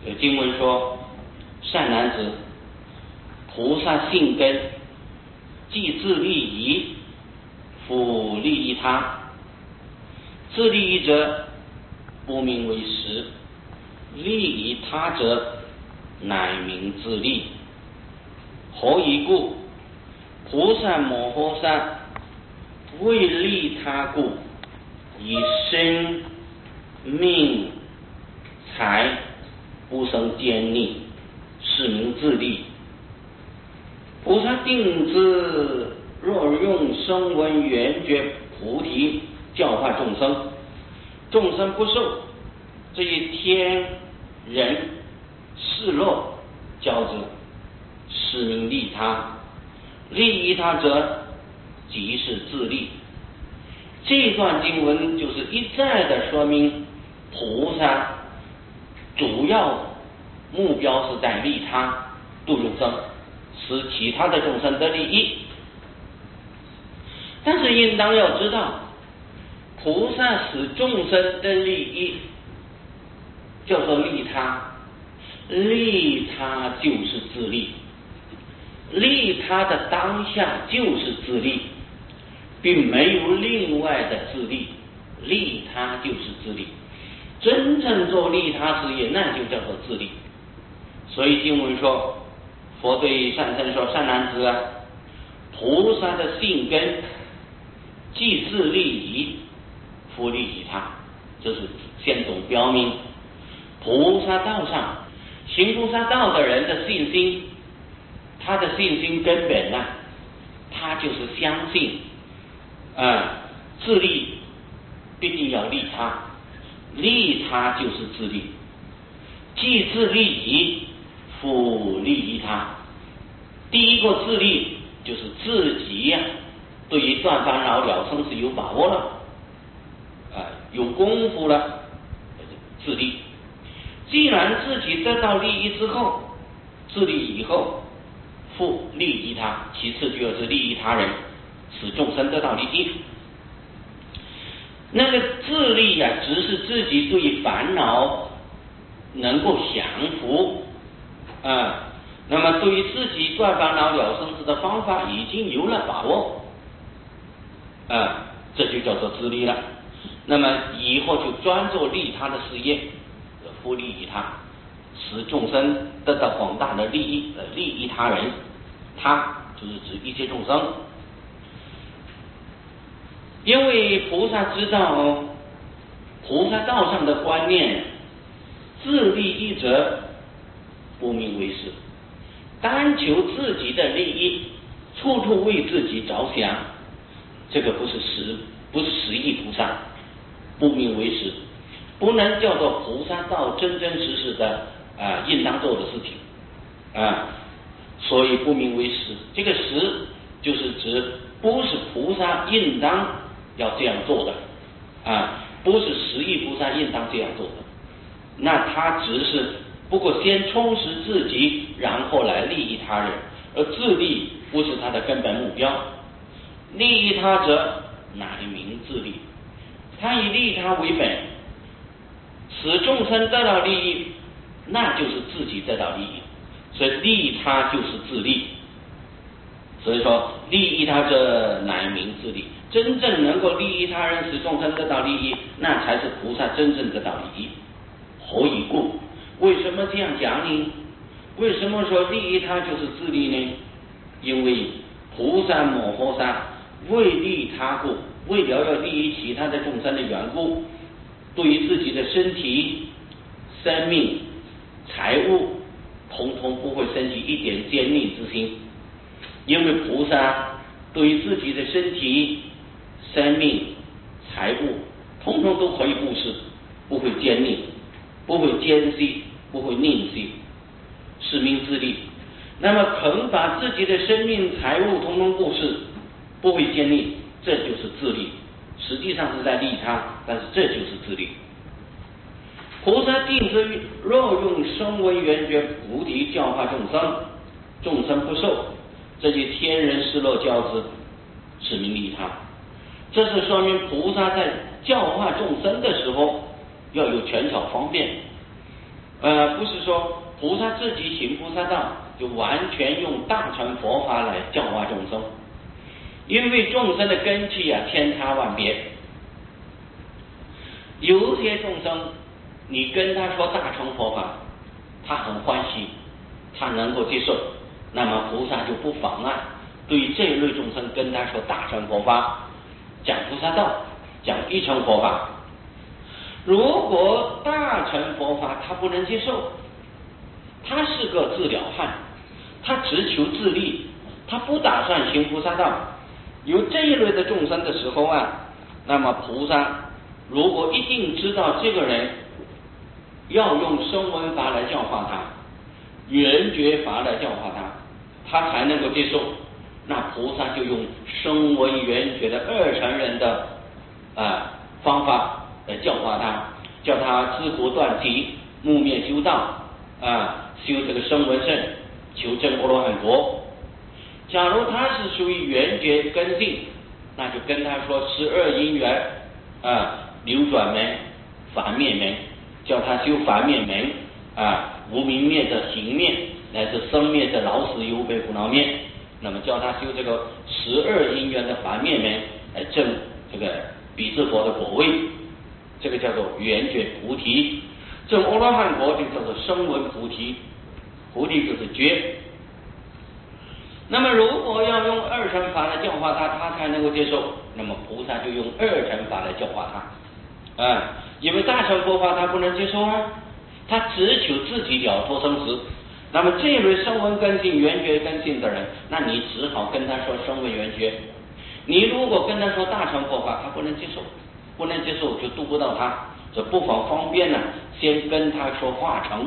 有经文说：“善男子，菩萨性根，既自利益，复利益他。自利益者，不名为实；利益他者，乃名自利。何以故？菩萨摩诃萨为利他故，以身命财不生奸佞，是名自利。菩萨定知，若用声闻缘觉菩提教化众生，众生不受，这一天人世乐交之，是名利他。利益他者，即是自利。这段经文就是一再的说明，菩萨主要目标是在利他度众生，使其他的众生得利益。但是应当要知道，菩萨使众生得利益，叫做利他，利他就是自利，利他的当下就是自利，并没有另外的自利，利他就是自利。真正做利他事业，那就叫做自利。所以经文说，佛对善生说：“善男子啊，菩萨的性根，既自利益，复利益他。”这是先总标明，菩萨道上行菩萨道的人的信心，他的信心根本呢，他就是相信自利必定要利他，利他就是自利，既自利益，复利益他。第一个自利就是自己对于断烦恼了生是有把握了，有功夫了，自利。既然自己得到利益之后，自利以后，复利益他，其次就是利益他人，使众生得到利益。那个自利只是自己对烦恼能够降服那么对于自己断烦恼了生死的方法已经有了把握这就叫做自利了。那么以后就专做利他的事业，复利益他，使众生得到广大的利益，利益他人。他就是指一切众生。因为菩萨知道菩萨道上的观念，自利益者不名为实，单求自己的利益，处处为自己着想，这个不是实义菩萨，不名为实，不能叫做菩萨道真真实实的应当做的事情所以不名为实。这个实就是指不是菩萨应当要这样做的不是实义菩萨应当这样做的，那他只是不过先充实自己，然后来利益他人，而自利不是他的根本目标。利益他者，乃名自利。他以利他为本，使众生得到利益，那就是自己得到利益，所以利他就是自利。所以说利益他者，乃名自利。真正能够利益他人，使众生得到利益，那才是菩萨真正得到利益。何以故？为什么这样讲呢？为什么说利益他就是自利呢？因为菩萨摩诃萨为利他故，为了要利益其他的众生的缘故，对于自己的身体、生命、财物，统统不会升起一点奸佞之心。因为菩萨对于自己的身体、生命、财物，统统都可以布施，不会奸佞，不会奸细，不会佞细，是名自利。那么肯把自己的生命、财物统统布施，不会奸佞，这就是自利。实际上是在利他，但是这就是自利。菩萨定知，若用声闻缘觉菩提教化众生，众生不受，这些天人世乐交之，是名利他。这是说明菩萨在教化众生的时候要有权巧方便不是说菩萨自己行菩萨道就完全用大乘佛法来教化众生，因为众生的根器千差万别，有些众生你跟他说大乘佛法，他很欢喜，他能够接受，那么菩萨就不妨碍对这一类众生跟他说大乘佛法，讲菩萨道，讲一乘佛法。如果大乘佛法他不能接受，他是个自了汉，他只求自利，他不打算行菩萨道，有这一类的众生的时候那么菩萨如果一定知道这个人要用声闻法来教化他，缘觉法来教化他，他才能够接受，那菩萨就用声闻缘觉的二乘人的方法来教化他，叫他自果断集，目灭修道修这个声闻乘，求证阿罗汉果。假如他是属于缘觉根性，那就跟他说12因缘流转门、法灭门，叫他修法灭门无明灭的行灭，乃至生灭的老死忧悲苦恼灭，那么叫他修这个12因缘的法灭门来证这个彼之佛的果位，这个叫做缘觉菩提。证阿罗汉果就叫做声闻菩提，菩提就是觉。那么如果要用二乘法来教化他，他才能够接受，那么菩萨就用二乘法来教化他因为大乘佛法他不能接受他只求自己了脱生死。那么这一类声闻根性、缘觉根性的人，那你只好跟他说声闻缘觉。你如果跟他说大乘佛法，他不能接受，不能接受就度不到他，这不妨方便先跟他说化成。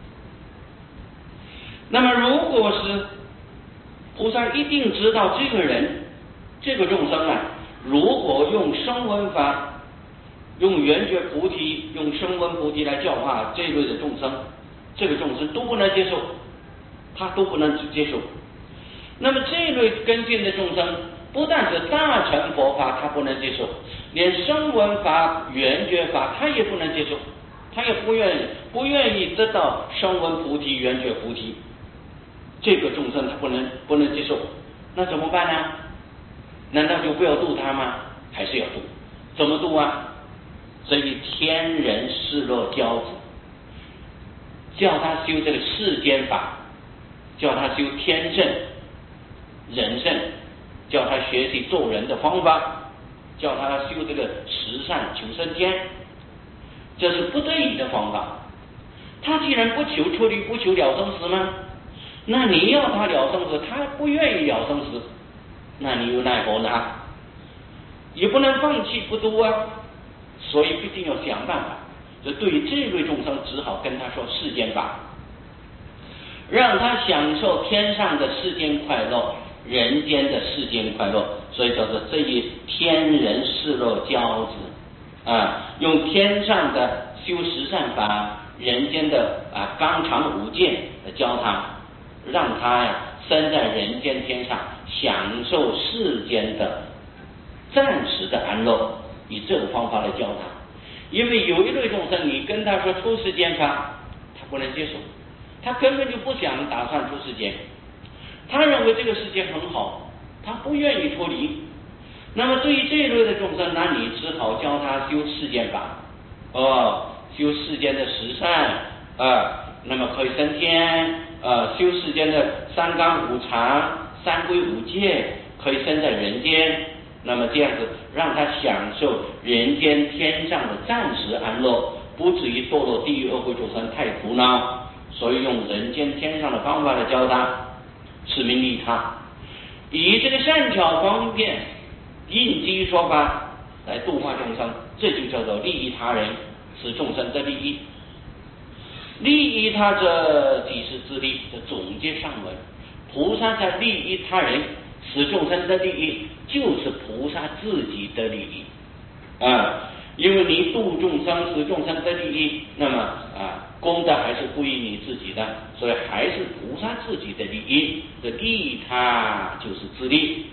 那么如果是菩萨一定知道这个人这个众生如果用声闻法、用缘觉菩提、用声闻菩提来教化这类的众生，这个众生都不能接受，他都不能接受。那么这类根性的众生，不但是大乘佛法他不能接受，连声闻法、缘觉法他也不能接受，他也不愿意得到声闻菩提、缘觉菩提，这个众生他不能接受，那怎么办呢？难道就不要度他吗？还是要度？怎么度所以天人世乐交子，叫他修这个世间法，叫他修天圣、人圣，叫他学习做人的方法，叫他修这个十善求生天，这是不得已的方法。他既然不求出离，不求了生死吗？那你要他了生死，他不愿意了生死，那你又奈何呢？也不能放弃不度所以必定要想办法。就对于这类众生，只好跟他说世间法，让他享受天上的世间快乐，人间的世间快乐。所以叫做这一天人世乐交子用天上的修十善法，人间的纲常五戒来教他，让他生在人间天上，享受世间的暂时的安乐，以这个方法来教他。因为有一类众生，你跟他说出世间法，他不能接受，他根本就不想打算出世间，他认为这个世界很好，他不愿意脱离。那么对于这一类的众生，那你只好教他修世间法修世间的十善那么可以升天修世间的三纲五常、三规五戒，可以生在人间。那么这样子让他享受人间天上的暂时安乐，不至于堕落地狱恶鬼众生太苦恼，所以用人间天上的方法来教他，是名利他，以这个善巧方便应机说法来度化众生，这就叫做利益他人，使众生得利益。利益他者，即是自利。这总结上文，菩萨在利益他人，使众生的利益，就是菩萨自己的利益因为你度众生，使众生的利益，那么功德还是归于你自己的，所以还是菩萨自己的利益。这利益他就是自利。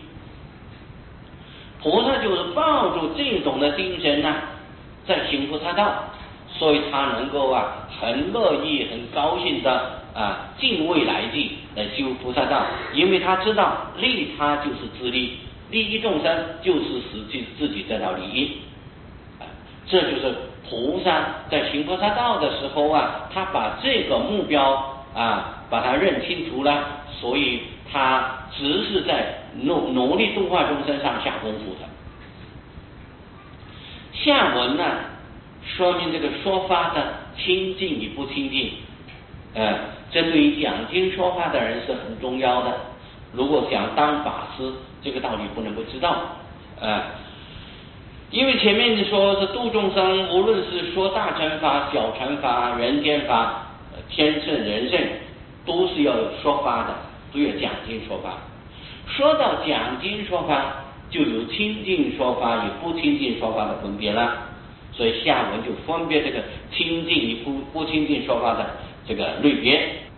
菩萨就是抱住这种的精神在行菩萨道， 所以他能够很乐意、很高兴的敬畏来际来修菩萨道，因为他知道利他就是自利，利益众生就是使自己得到利益。这就是菩萨在行菩萨道的时候他把这个目标把它认清楚了，所以他只是在努力度化众生上下功夫的。下文说明这个说法的清净与不清净，这对于讲经说法的人是很重要的。如果想当法师，这个道理不能不知道。因为前面说是度众生，无论是说大乘法、小乘法、人间法、天圣人圣，都是要有说法的，都有讲经说法。说到讲经说法，就有清净说法与不清净说法的分别了。所以下文就分别这个清净与不清净说法的这个类别。